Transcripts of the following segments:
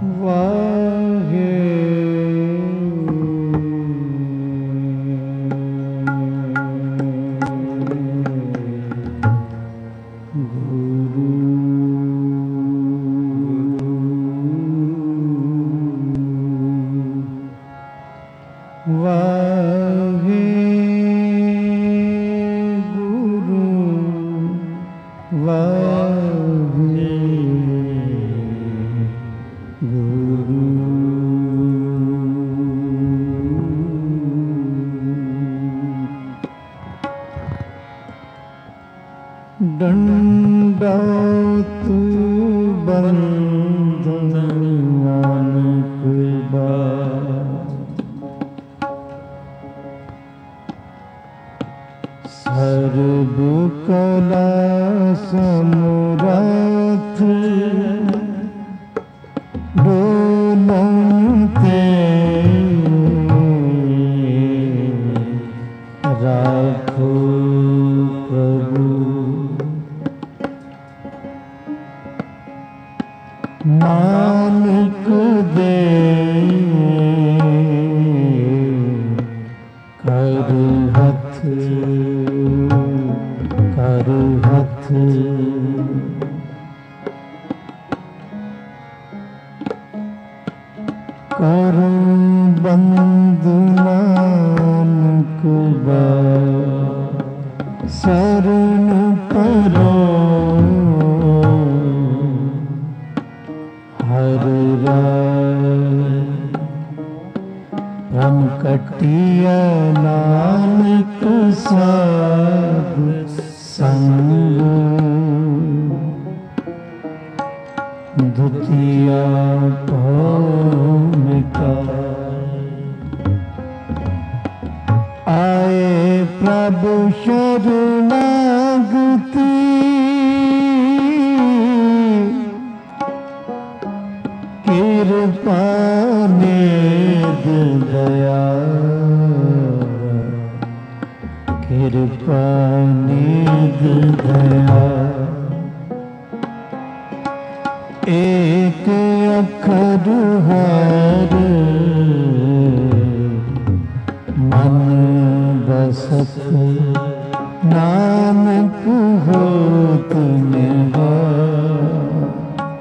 वाहे दंडवत बंधन नानक सर्व कला समरथ डोलते राखो प्रभु नानक दे कर हथ कर बंधु नानक शरण करो हर हम कटिया नानक साधु संग द्वितीया भूमिका आए प्रभु शरणागति कृपा निध दया कृपा निध दया एक अखर हर मन बसत नानक होत निवास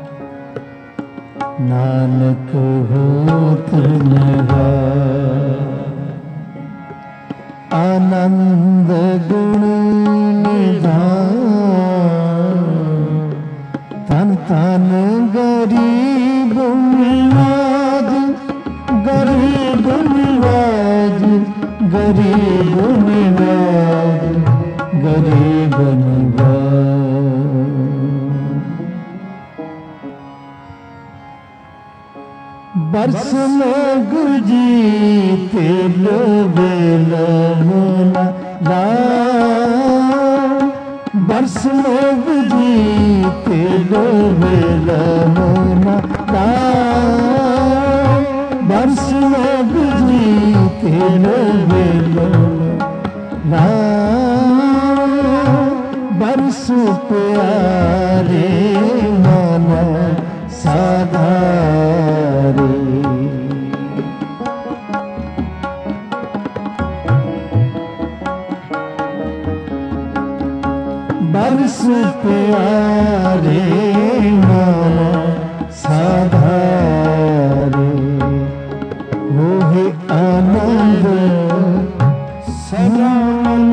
नानक होत निवास आनंद गुण निधान तन तन गरीब निवाज गरीब निवाज गरीब निवाज गरीब निवाज बरस में गुजीते बेल मुना ला बरस में गुजीते बेल मुना ला बरस में गुजीते बेल ला बरस प्यारे मन साधारे बरस प्यारे मन साधारे वो है आनंद सदा मन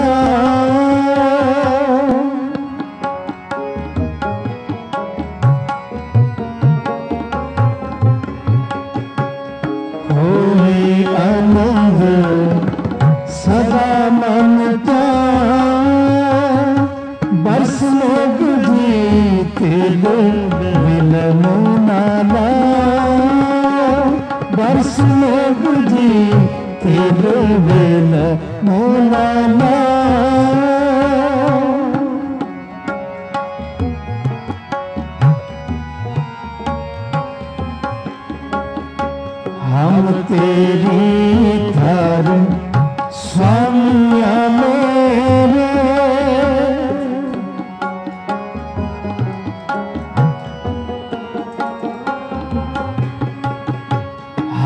आनंद सदा मन बरस लोग जीते मिलन नाला बरस लोग जीते मिलन नाला हम तेरी धर्म स्वामिया मेरे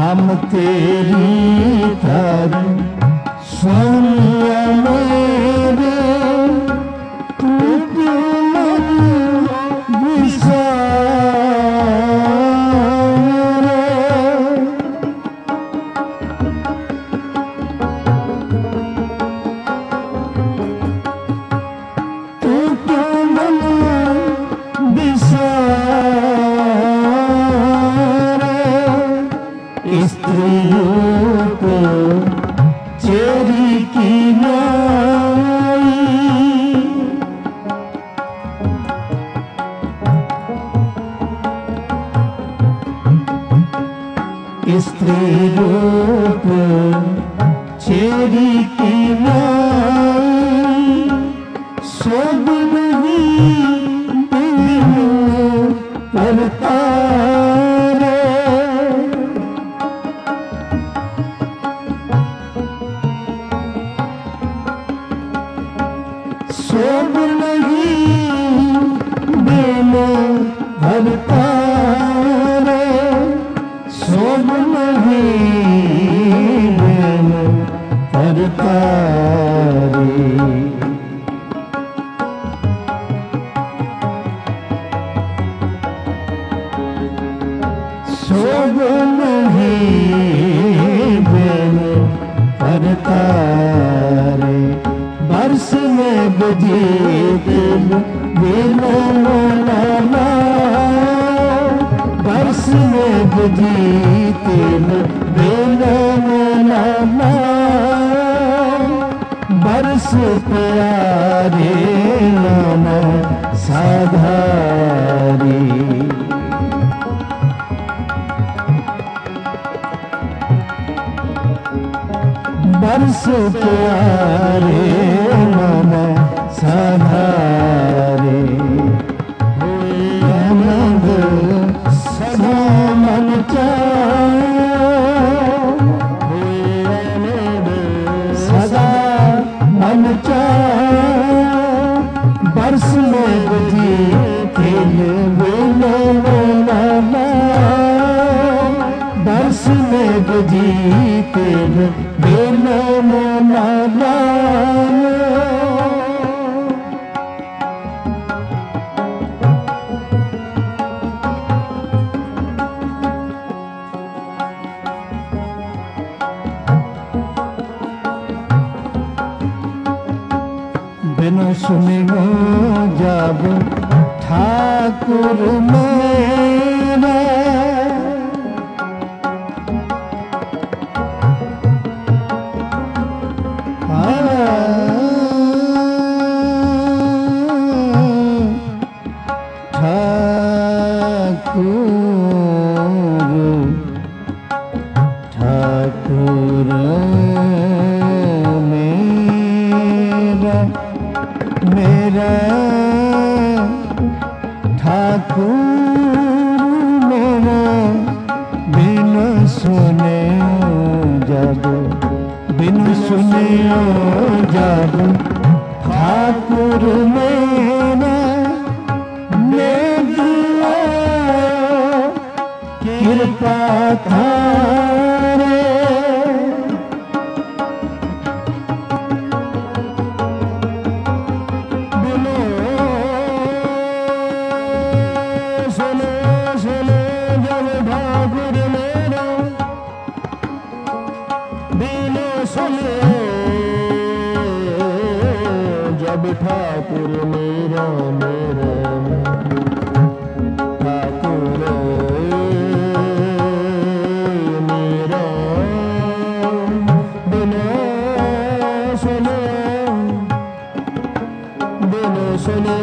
हम तेरी थारी स्वामिया मेरे, तू क्यों मन विसारे। तू क्यों मन विसारे, स्त्रियों को चेरी की नाई। स्त्री रूप चेरी की नाई, सोब नहीं बिनु करता रे। सोब नहीं बिनु करता रे, सोब नहीं बिनु करता रे। सोब नहीं बिनु करता रे। बरस में बजी दिल बिनु लाला, बरस में बजी दिल बिनु लाला। बरस प्यारे नाना साधारी, बरस प्यारे नाना साधारे। आनंद सदा मन सदा मन बरस में बुझी खेल बेलो लाला, बरस में बुझी तेल बेलो लाला। बिनु सुनियो जब ठाकुर मेरे, ठाकुर मेरा ठाकुर मेरा, बिनु सुने जब बिनु सुने जब ठाकुर मेरा। मेघ कृपा थारे, जब ठाकुर मेरा मेरा ठाकुर मेरा, बिनु सुने बिनु सुने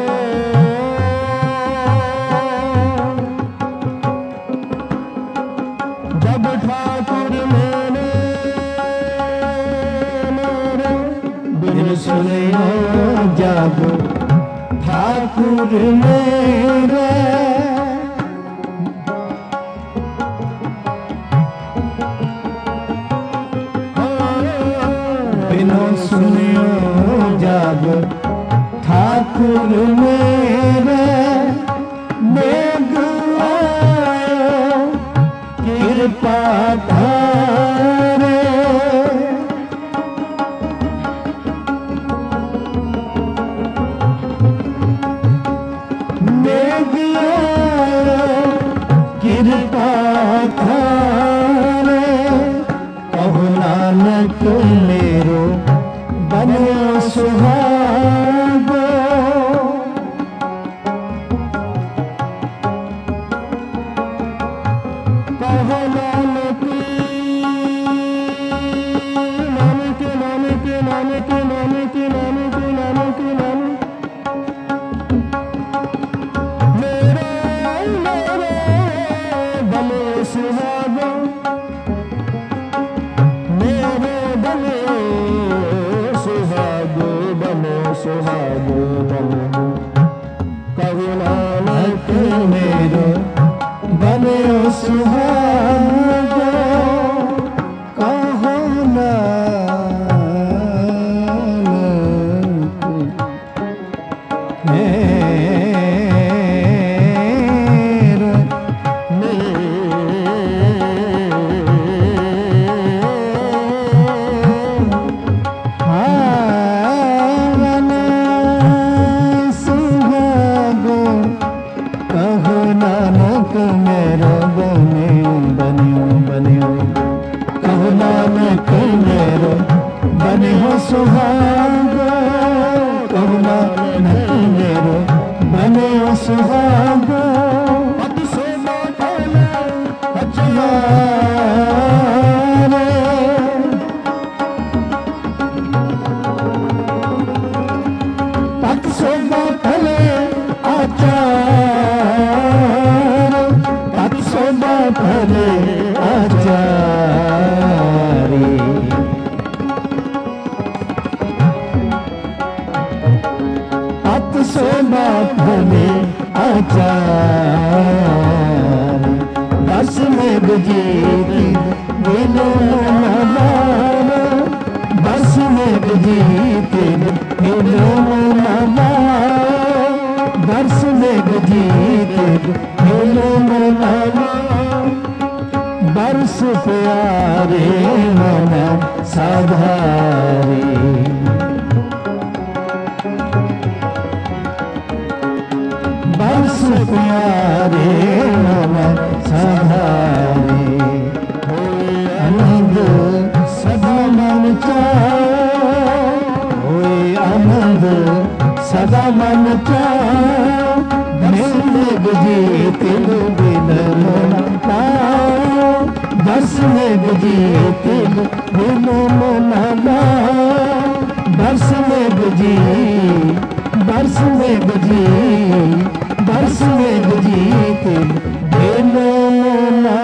जब ठाकुर मेरे बिनु सुने जब ठाकुर मेरे। बिनु सुनियो जब ठाकुर मेरे, मेघ आयो कृपा धारे कृपा धारे कहु नानक मेरो बनो सुहागो कहु नानक नानक नानक नानक नानक नानक नानक नानक सुहागो मेरे बनो सुहागो बनो सुहागो बनो कहु नानक मेरो बनो सुहागो कहु नानक सुहागो कहु नानक मेरो बनो सुहागो पद शोभा फले अचारे पद शोभा फले आचार पद शोभा फले आचारी शोभा फले आचार बस में बजीती मिलो नवार बस में बजीती मिलो नवार बस में बजीती मिलो नवार बरस प्यारे मन साधारे बरस प्यारे मन सधारे होए आनंद सदा मन चाओ होए आनंद सदा मन चाओ मिलने बजी तिल बिन मन पाओ बस में बजी तिल बिन मन पाओ बस में बजी बरस में बजी बरस में बजी तिल बिनो ना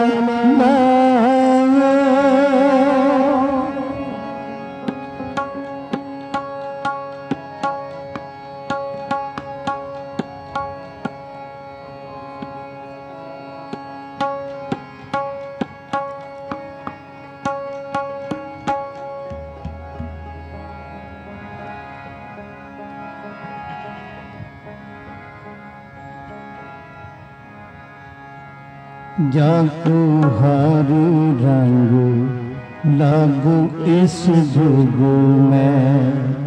जाको हर रंग लागू इस जुग में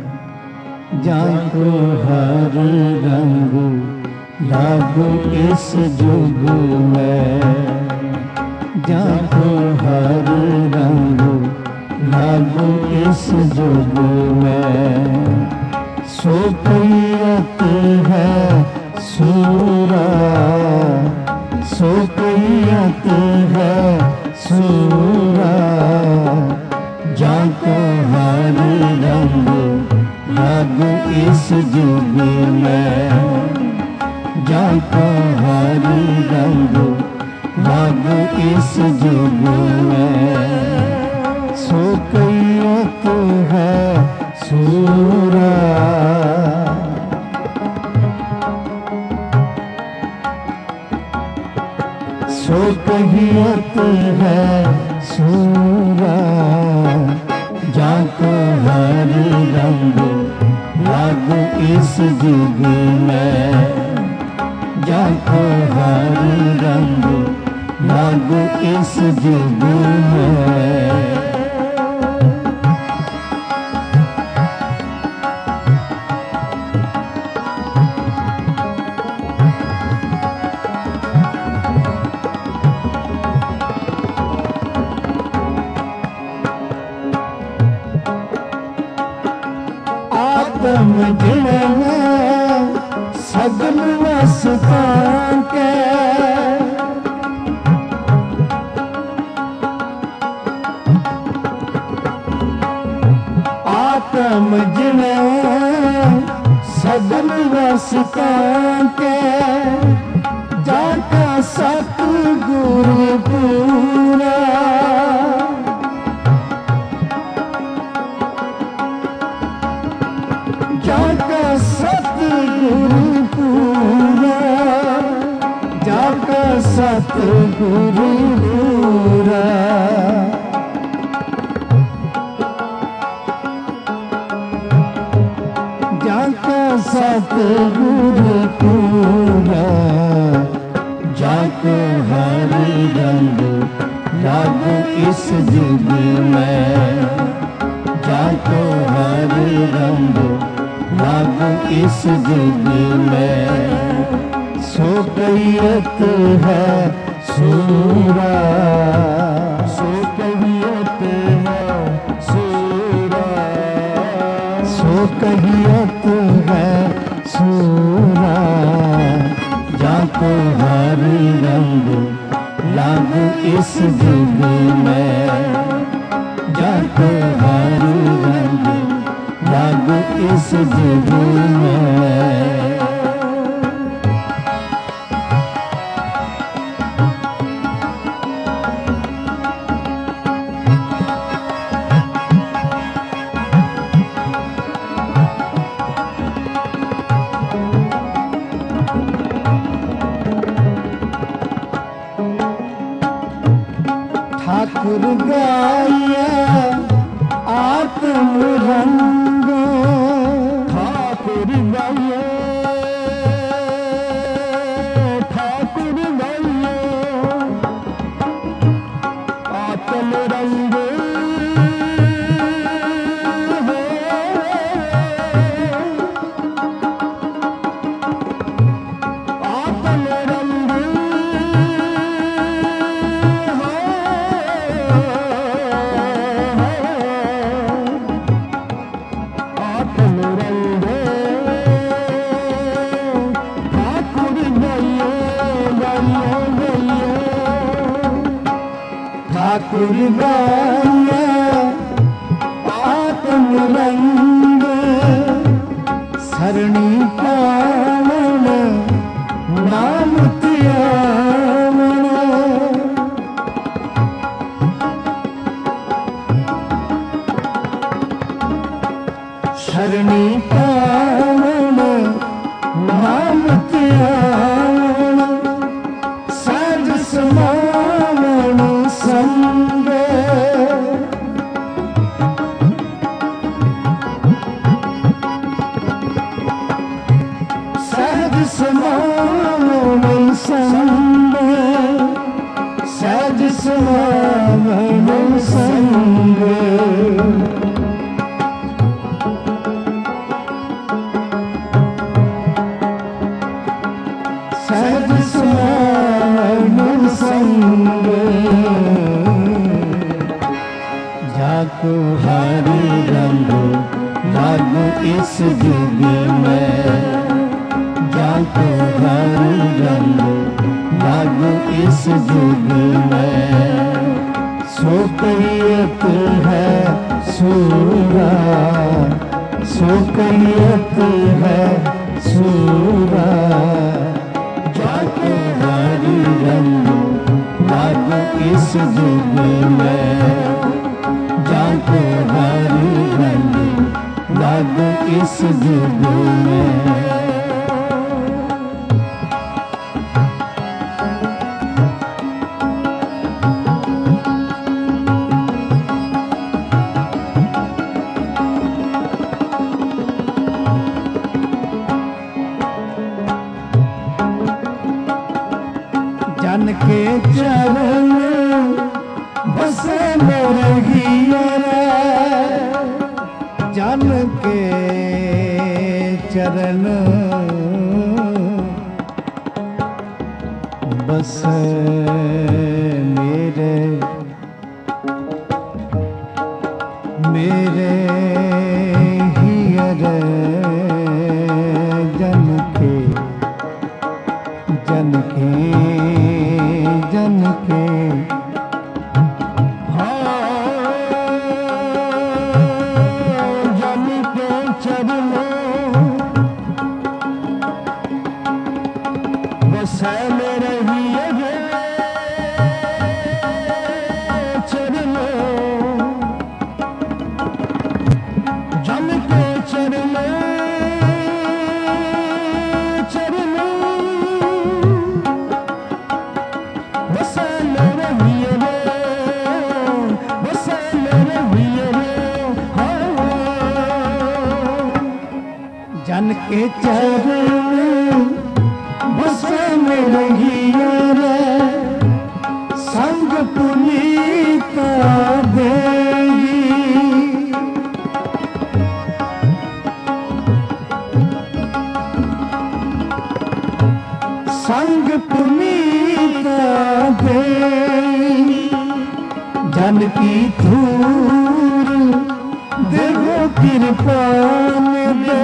जाको हर रंग लागू इस जुग में जाको हर रंग लागू इस जुग में सोपियत है सूरा सोपियत है सूरा जाको हर रंग लागू इस जुग में जाको हर रंग लागू इस जुग में सोपियत है सूरा सोपियत है सूरा जाको हर रंग लागू इस जुग में जाको हर रंग लागू लागू इस जुग में। आत्म जिण सगल वसतां के, आत्म जिण सगल वसतां के, जाका सतगुरु पूरा। जाका सतगुरु पूरा, जाका सतगुरु पूरा। जाका सतगुरु पूरा, जाको हर रंग लागू इस जुग में। जाको हर रंग लागू इस जुग में। सो कैयत है सूरा, सो कैयत है सूरा, सो कैयत है सूरा। जाको हर रंग लागू इस जुग में। जाको हर रंग लागू इस जुग में। ठाकुर गाया आत्म रंग, ठाकुर गाया, ठाकुर गाया आत्म रंग। आत्म रंग ठाकुर गाया आत्म रंग। सरणी पावन नाम त्यावन, सरणी पावन नाम त्यावन। सहज समावन संग, सहज समावन संग, सहज समावन संग। सहज समावन संग। जाको हर रंग लागू इस जुग में। जाको हर रंग लागू इस जुग में। सो कैयत है सूरा, सो कैयत है सूरा। जाको हर रंग लागू इस जुग में। जाको हर रंग लागू इस जुग में। जन के चरण बसे मेरे हियरे, जन के चरण बसे मेरे हियरे, जन के जन के जन के चरणों बसे मेरे हियरे, जन के चरणों बसे मेरे हियरे, बसे मेरे हियरे, जन के चरण बसे मेरे हियरे, संग पुनीत देगी, संग पुनीत देगी, जन की धूर देवो कृपा दे,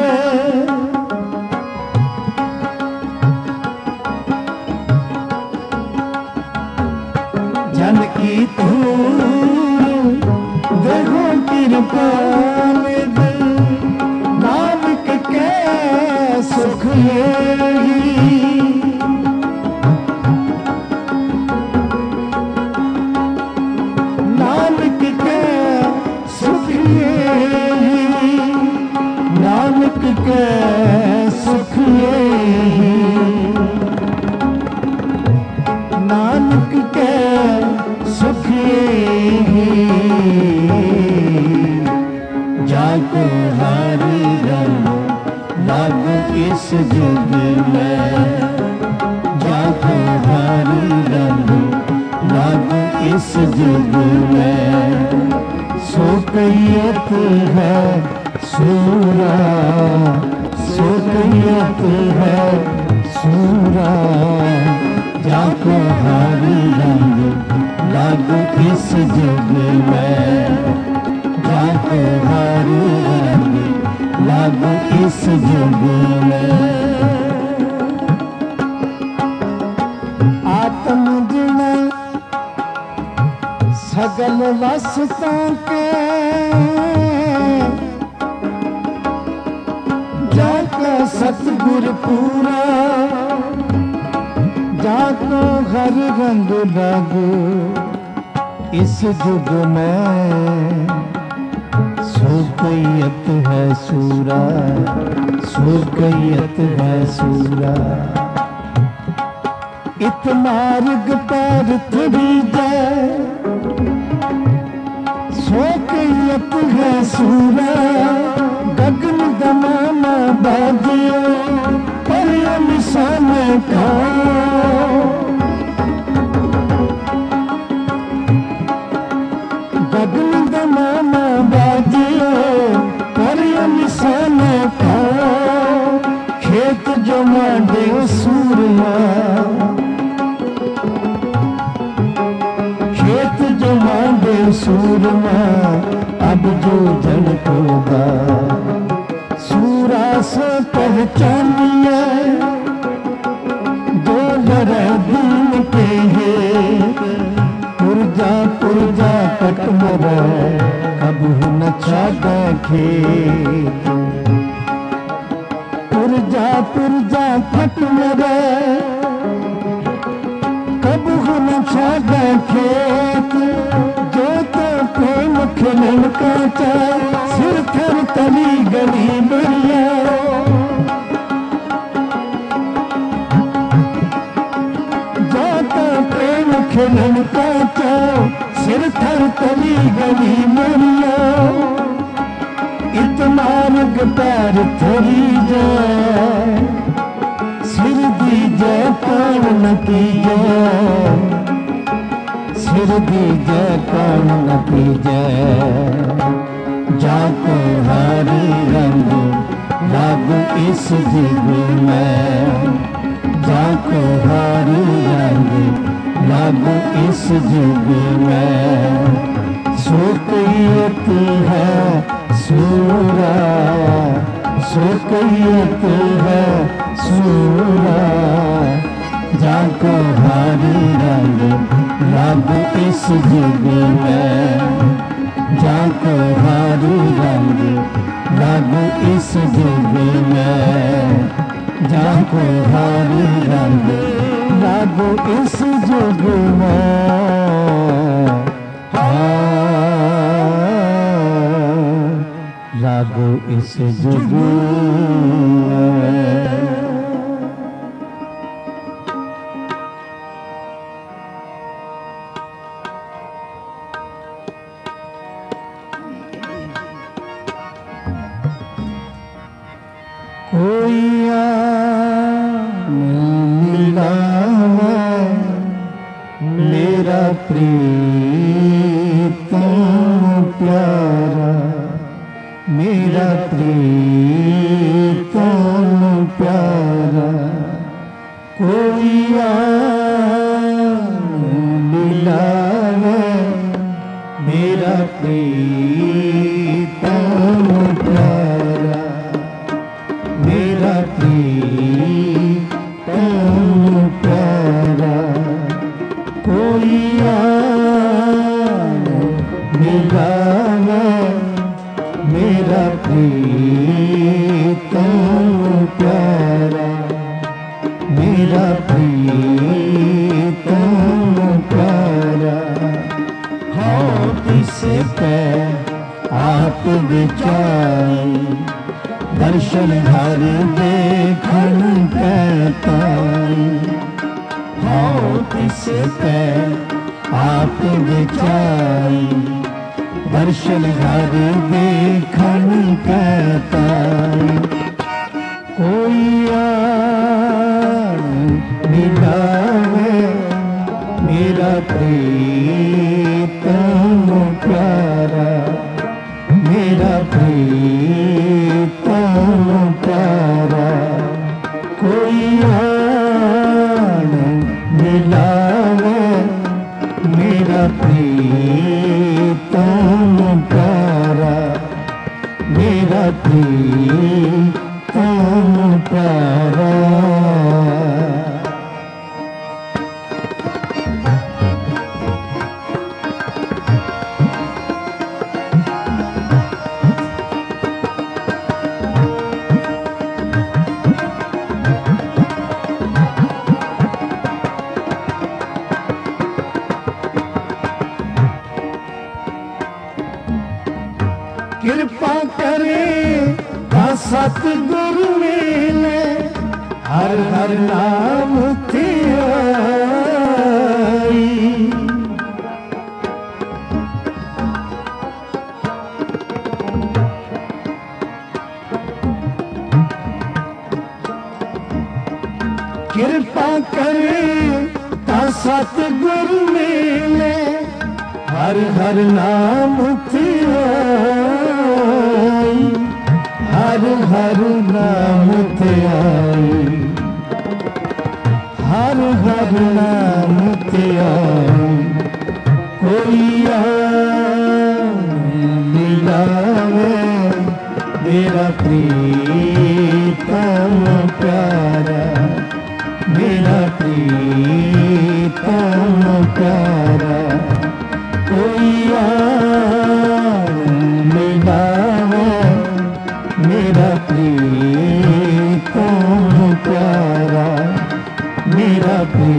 जन की धूर देवो कृपा दे, नानक के सुख लेगी, नानक के सुख लेगी, नानक के सुख लेगी, नानक के सुख लेगी, जाको हर रंग लागू इस जुग में, जाको हर रंग लागू इस जुग में, सो कैयत है सूरा, सो कैयत है सूरा, जाको हर रंग लागू इस जुग में, जाको हर रंग लागू इस जुग में। आत्म गुण सगल वस्तों के, जाको सतगुर पूरा, जाको हर रंग लागू इस जुग में, सो कैयत है सूरा, सो कैयत है सूरा, इत मार्ग पर थरी जाए, सो कैयत है सूरा, गगन दमाना बाजियो पर मिशन खाओ, गगन दमाना बाजियो पर मिशन खाओ, खेत जो मांडे सूरमा, खेत जो मांडे सूरमा, अब जो जन होगा सूरा से पहचानिए, जो लड़े दिन के है, पुरजा पुरजा कट मरे, अब न छाड़े खेत, पुरजा पुरजा कट मरे, कब न छाड़े खेत, जो तो प्रेम खिलन का सिर थर तली गली बढ़िया, जो तो प्रेम खिलन का सिर थर तली गली बढ़िया, इत मार्ग पैर थरी जाए, सिर दी जाए पार न की जाए, फिर दीजै कौन न कीजै। जाको हर रंग लागू इस जुग में, जाको हर रंग लागू इस जुग में। सुकैयत है सूरा, सुकैयत है सूरा, जाको हर रंग लागू इस जुग में। जाको हर रंग लागू इस जुग में। जाको हर रंग लागू इस जुग में। लागू इस जुग में। कोई मिला है मेरा प्रीतम प्यारा, मेरा प्रीतम प्यारा। कोई मिला है मेरा प्रीतम प्यारा, मेरा प्रीतम प्यारा। कोई मिला है मेरा प्रीतम प्यारा, मेरा प्रीतम प्यारा। हाथ से पैर आप विचार, दर्शन हर देखन कहता। हाथ से पैर आप विचार, दर्शन हर देखन कहता। कोई मिला है मेरा प्रीतम प्यारा, मेरा प्रीतम प्यारा। कोई मिला है मेरा प्रीतम प्यारा, मेरा प्रीतम प्यारा। कृपा करे सतगुरु मिले, हर हर नाम धियाई। कृपा करे सतगुरु मिले, हर हर नाम धियाई, हर हर नाम धियाई, हर हर नाम धियाई। कोई मिला है मेरा प्रीतम प्यारा, मेरा प्रीतम प्यारा। कोई मिला है मेरा प्रीतम प्यारा, मेरा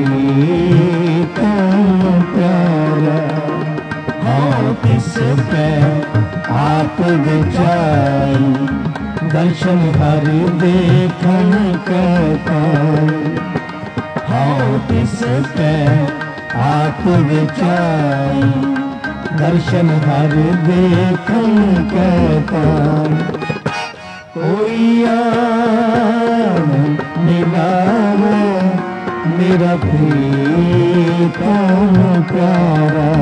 प्रीतम प्यारा। हाथ से पैर आप विचार, दर्शन हर देखन कहता। हाथ से पैर आप विचार, दर्शन हर देखन कहता। कोई मिला है मेरा प्रीतम प्यारा,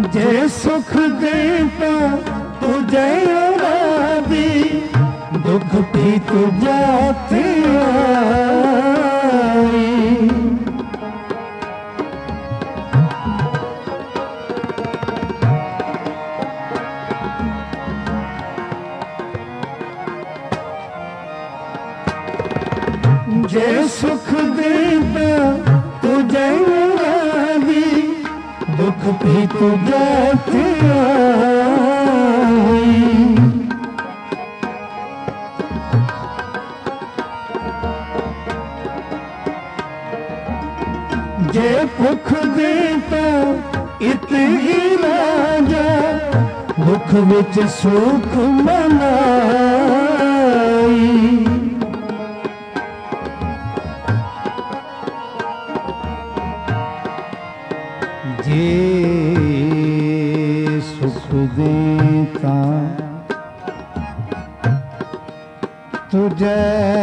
जे सुख देता तुझे आराधी, दुख भी तुझा आई। जे सुख देता तुझे आराधी, दुख भी तुझा आई। जे भुख देता इत ही राजा, दुख विच सुख मनाई। जे सुख देता तुझे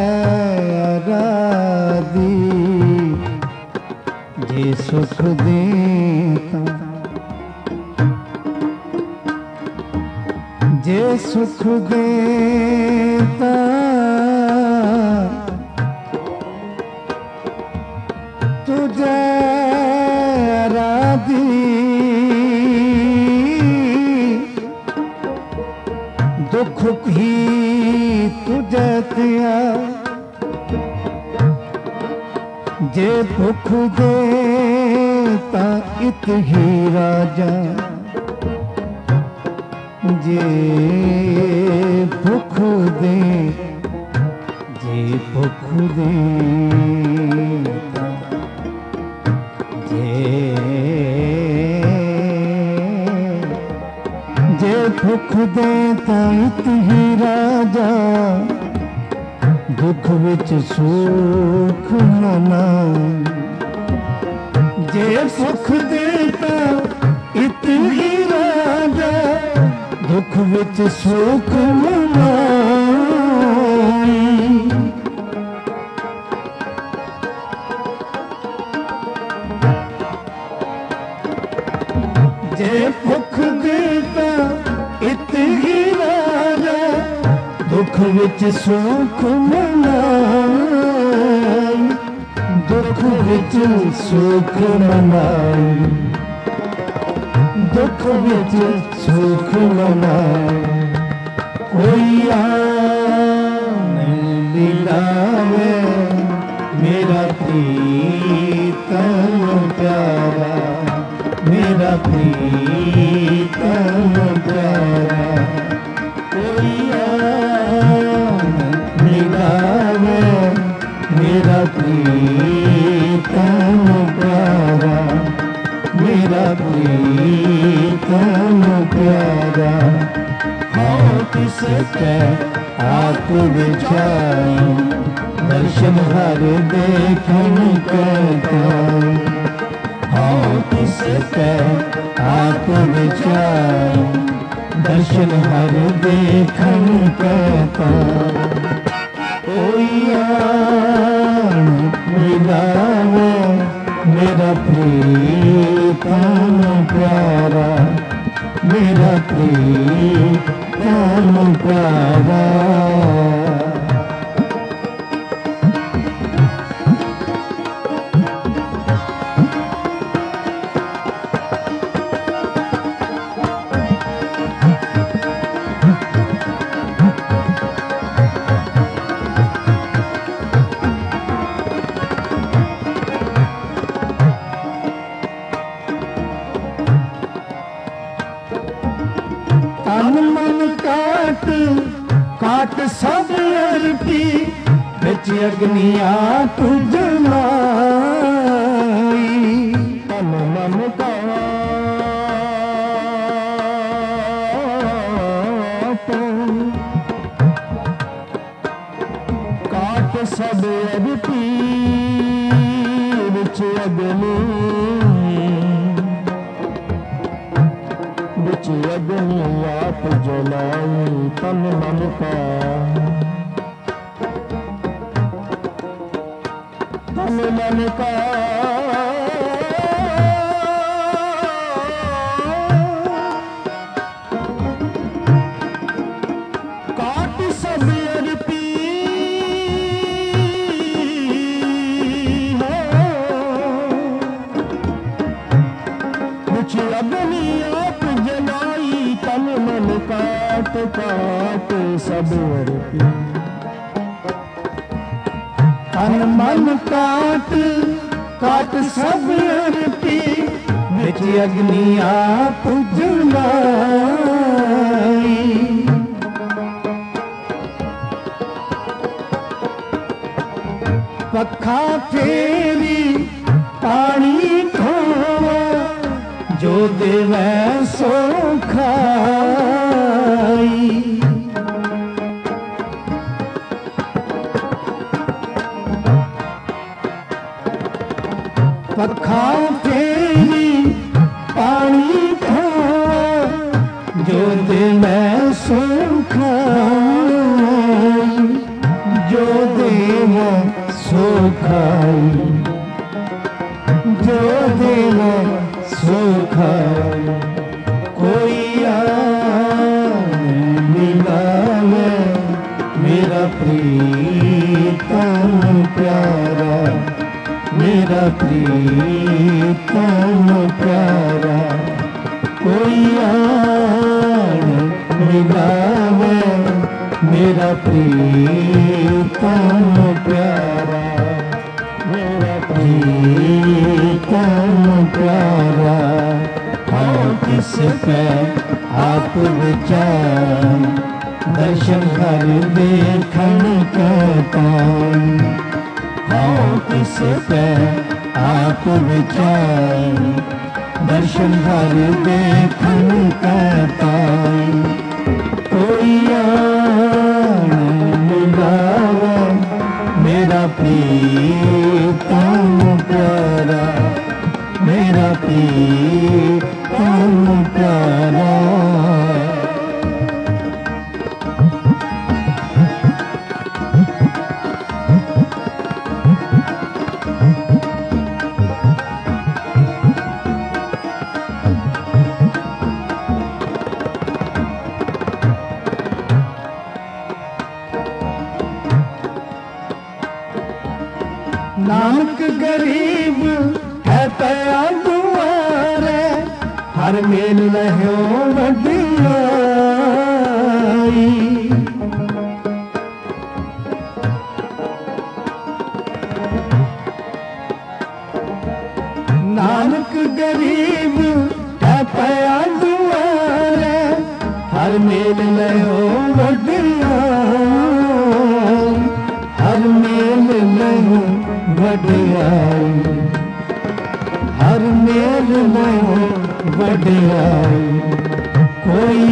आराधी, जे सुख देता, जे सुख देता तुझे आराधी, दुख भी तुझे दिया। जे भुख देता इत ही राजा, जे भुख दे, जे भुख देता, जे भुख देता इत ही राजा, दुख विच सुख मनाई। जे सुख देता इत ही राजा, दुख विच सुख मनाई। जे भुख देता इत ही राजा, दुख विच सुख मनाई। दुख विच सुख मनाई, दुख विच सुख मनाई। कोई आन मिलावे मेरा प्रीतम प्यारा, मेरा प्रीतम प्यारा। कोई आन मिलावे मेरा प्रीतम प्यारा, मेरा प्रीतम प्यारा। हाँ किसके आप विचार, दर्शन हर देखन कहता। हाँ किसके आप विचार, दर्शन हर देखन कहता। कोई आन मिलावे मेरा प्रीतम प्यारा, मेरा प्रीतम प्यारा। तन मन काट काट सब अर्पी, बिच अग्नि आग जलाई। तन मन काट सब अर्पी, बिच अग्नि आप जलाई। तन मन का तन मन का कुछ अग्नि आप जलाई तन मन काट काट सब अर्पी तन मन काट काट सब अर्पी मिट अग्नि आप जलाई पखा फेरी पानी खोवा जो देवै सो खाई पखा फेरी पानी खोवा जो देवै सो खाई जो देवै सो खाई जो देव सो खाई कोई मिलावे मेरा प्रीतम प्यारा मेरा प्रीतम प्यारा कोई मिलावे मेरा प्रीतम प्यारा मेरा प्रीतम प्यारा हाँ किस पे आप विचार दर्शन कर देखन कहता हाँ किस पे आप विचार दर्शन कर देखन कहता कोई मिलावा मेरा प्रीतम प्यारा मेरा प्रीतम प्यारा नानक गरीब है तया दुआरे हर मेल लहो वडियाई नानक गरीब है तया दुआरे हर मेल लहो वडियाई हर मेल लहो वडियाई हर मेल में वडियाई कोई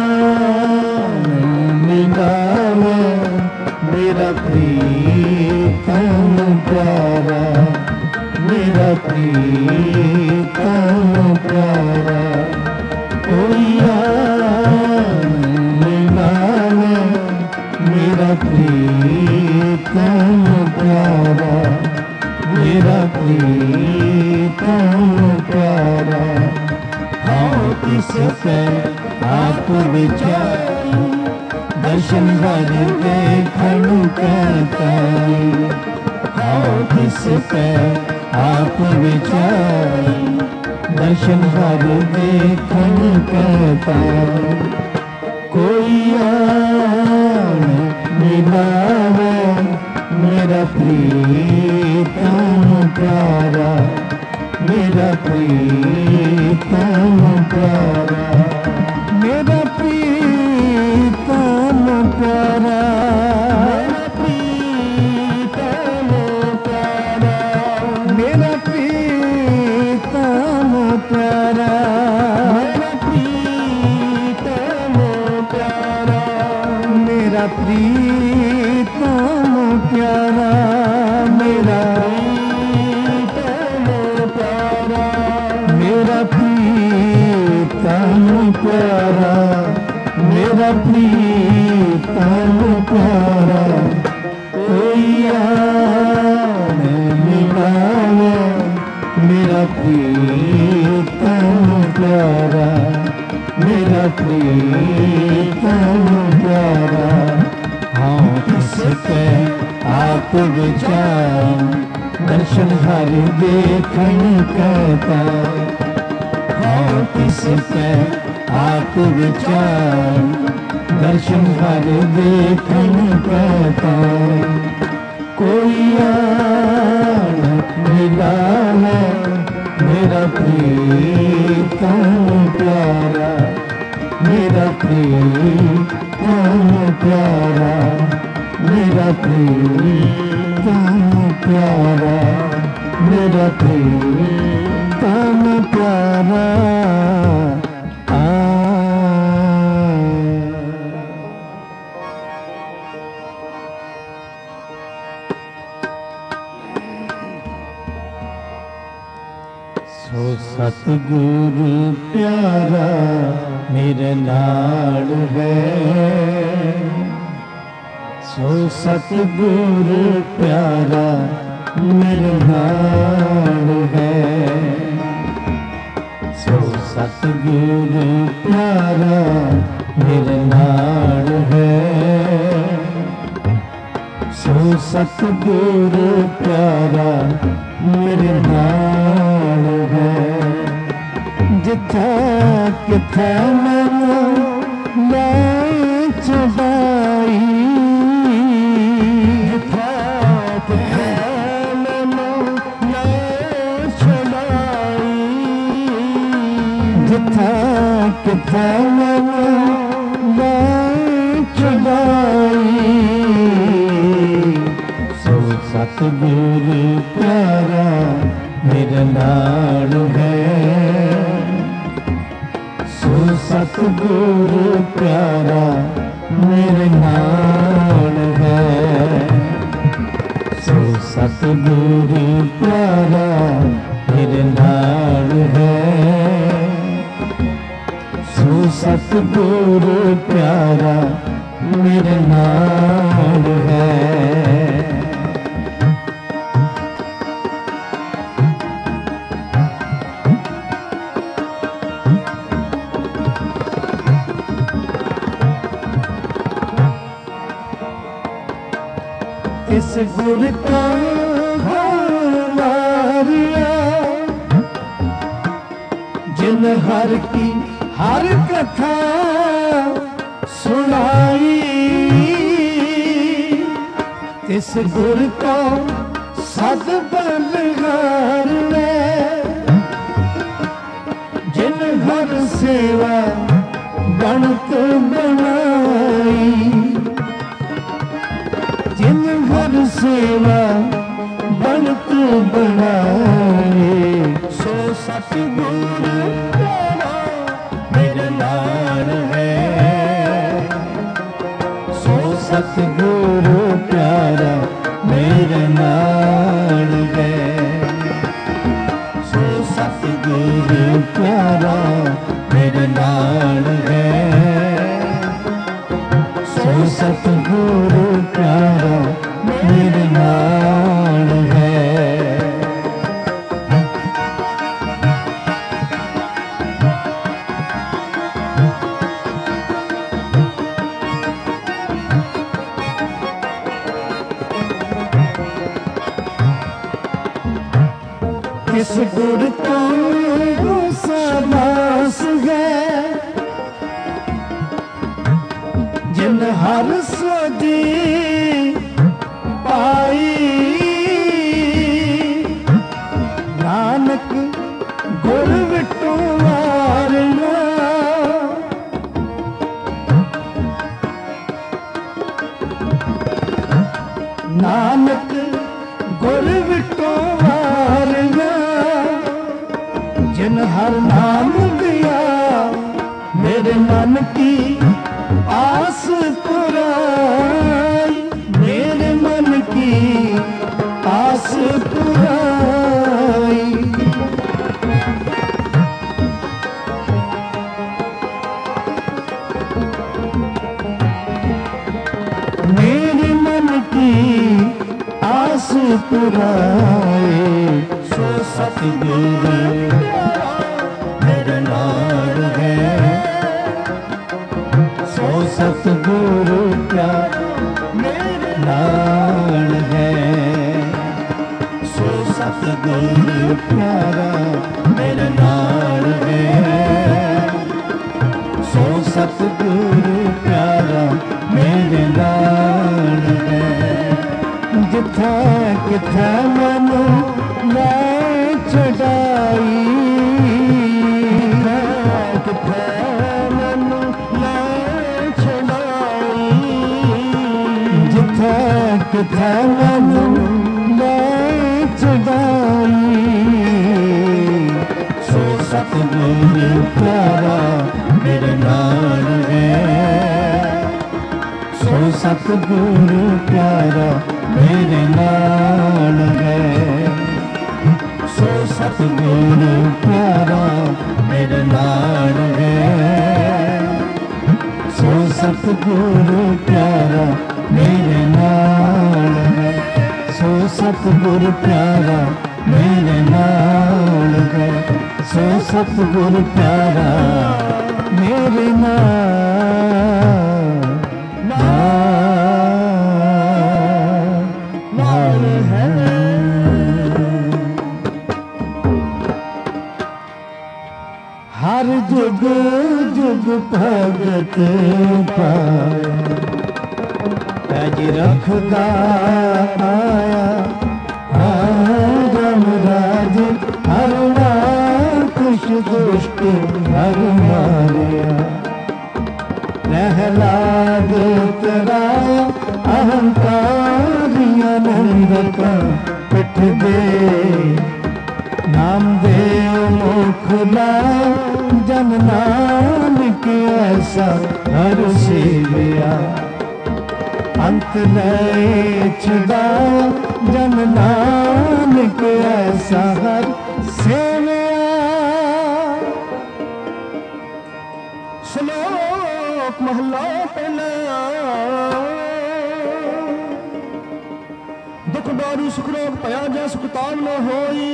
मिलावे मेरा प्रीतम प्यारा मेरा प्रीतम प्यारा कोई मिलावे मेरा प्रीतम प्यारा मेरा प्रीतम प्यारा हाँ किस पे आप विचार दर्शन भर देखन कहता हाँ किस पे आप विचार दर्शन भर देखन कहता कोई मिलावे मेरा प्रीतम प्यारा मेरा प्रीतम प्यारा मेरा प्रीतम प्यारा मेरा प्रीतम प्यारा मेरा प्रीतम प्यारा मेरा प्रीतम प्यारा मेरा प्रीतम प्यारा कोई मिलावे मेरा प्रीतम प्यारा मेरा प्रीतम प्यारा हाँ किस पे आप विचार दर्शन हर देखन कहता हाँ जिस पे आप विचार दर्शन हर देखन कहता कोई आन मिला है मेरा प्रीतम प्यारा मेरा प्रीतम प्यारा मेरा प्रीतम प्यारा मेरा प्रीतम प्यारा सो सतगुरु प्यारा मेरे नाल है सो सतगुरु प्यारा मेरे नाल है सो सतगुरु प्यारा मेरे नाल है सो सतगुरु प्यारा मेरे नाल है जिथे किथे मैनू ले चढ़ाई जिथे किथे मैनू ले चढ़ाई जिथे किथे मैनू ले चढ़ाई सो सतगुरु प्यारा मेरे नाल है सो सतगुरु प्यारा मेरे नाल है सो सतगुरु प्यारा मेरे नाल है सो सतगुरु प्यारा मेरे नाल है इस गुर का मारिया जिन हर की हर कथा सुनाई इस गुर का सद बलगार ने जिन हर सेवा बनत बनाई जिन हर सेवा बनत बनाए सो सतगुरु प्यारा मेरे नाल है सो सतगुरु प्यारा मेरे नाल है सो सतगुरु प्यारा मेरे नाल है सो सतगुरु प्यारा मेरे नाल है किस गुर को साबास है जिन हर सोदी पाई नानक गुर विटू वारना नानक गुर विटू वारना जिन हर नाम दिया मेरे मन की आस पुराई मेरे मन की आस पुराई मेरे मन की आस पुराई सो सतगुरु मेरे नाल है सो सतगुरु प्यारा मेरे नाल है सो सतगुरु प्यारा मेरे नाल है किथे मैनू ले चढ़ाई सो सतगुरु प्यारा मेरे नाल है सो सतगुरु प्यारा मेरे नाल है सो सतगुरु प्यारा मेरे नाल है सो सतगुरु प्यारा मेरे नाल है सो सतगुरु प्यारा मेरे नाल है सो सतगुरु प्यारा मेरे नाल है। हर जुग जुग भगत पाया पैज रखदा आया राम राज हर कुछ दुष्ट हर मारिया प्रहलाद तराया अहंकारिया नंदका पिठ दे नामदेव मुख लाया जन नानक ऐसा हर सेविया अंत नए छुड़ाया जन नानक ऐसा हर सेविया। श्लोक महला पहला दुख दारू सुख रोग पया जा सुख ताम न होई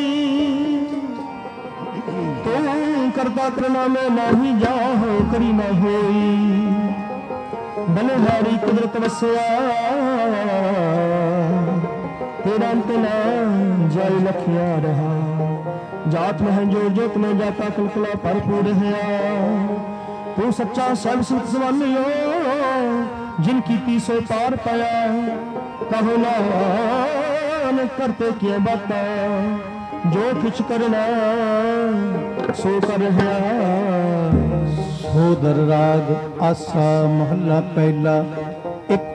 तू करता करना में नाही जाहो करी न होई बलिहारी कुदरत वसया तेरा अंत न जाई लखिया रहा जात में है जो जोत में जाता कलकला भरपूर है तू सच्चा सब सुख सवालियो जिनकी तीसो पार पाया कहो नान करते किए बाता जो कुछ करना सो कर सोदर राग आसा महला पहला एक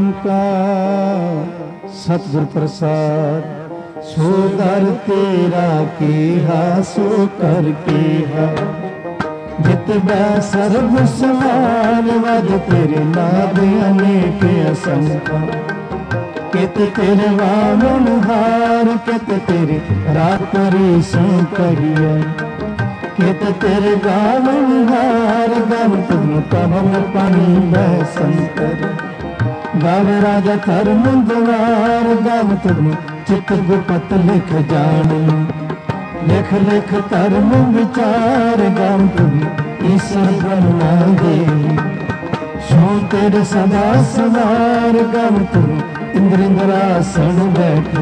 ओंकार सतगुर प्रसाद सोदर तेरा केहा सो कर केहा जित बै सर्व समान वज तेरे नाद अनेक असंख्य कित तेरे वामन हार कित तेरे रातरी सो कहिए कित तेरे गावन हार गम तुम कमल पानी संकर गाव राजा धर्म द्वार गम तुम चित गुपत लिख जान लिख लिख धर्म विचार गम तुम ईश्वर ब्रह्मा देवी सो तेरे सदा सवार गम तुम इंद्र इंद्रासन बैठे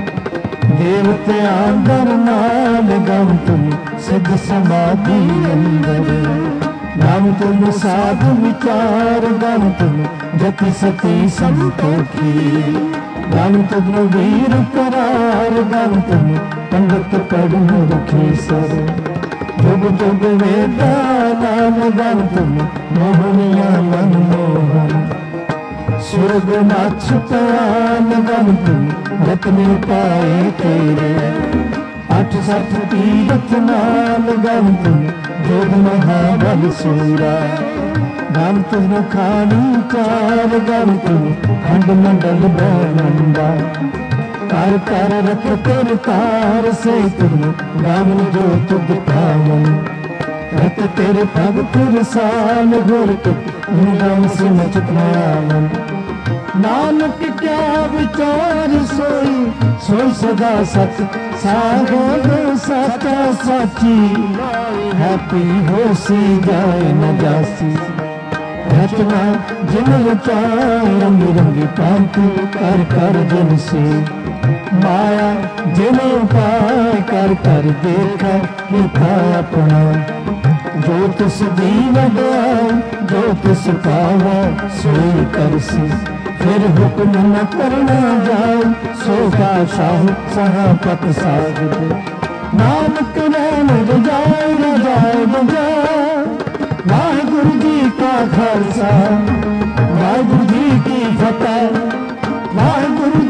देवते आंदर नाल गम तुम सिद्ध समाधि अंदर गम तुम साधु विचार गम तुम जति सती संतोखी गम तुम वीर करार गम तुम पंडित पढ़ रखे सर जुग जुग वेदा नाम गम तुम मोहनिया मनमोहन स्वर्ग नाच पयान गम तुम रत्न पाए तेरे अठ सठ तीरथ नाल गम तुम जोग महाबल सूरा गम तुम खानी चार गम तुम खंड मंडल बैनंदा कर कर रख तेरे तार से तुम गम जो तुद पावन रख तेरे भगत रसाल गुर गम से मचत आवन नानक क्या विचार सोई सोई सदा सच सागो सचा साची हैप्पी हो सी जाए न जासी रचना जिन रचाए रंग रंगी कांति कर कर जिन से माया जिन उपाय कर कर देखा लिखा अपना जो तिस दीन दयाल जो तिस पावा सोई कर सी फिर हुक्म न करना जाए सोगा शाह सहापत सागत नानक नैन रजाए रजाए बजाए वाहिगुरु जी का खालसा वाहिगुरु जी की फतेह वाहिगुरु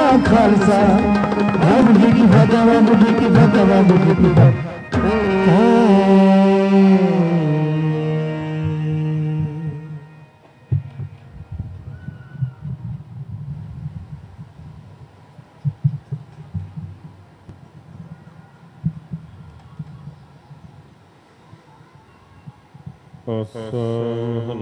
खालसा वाहिगुरू जी की फतेह वाहिगुरू जी की फतेह वाहिगुरू जी की फतेह। Awesome.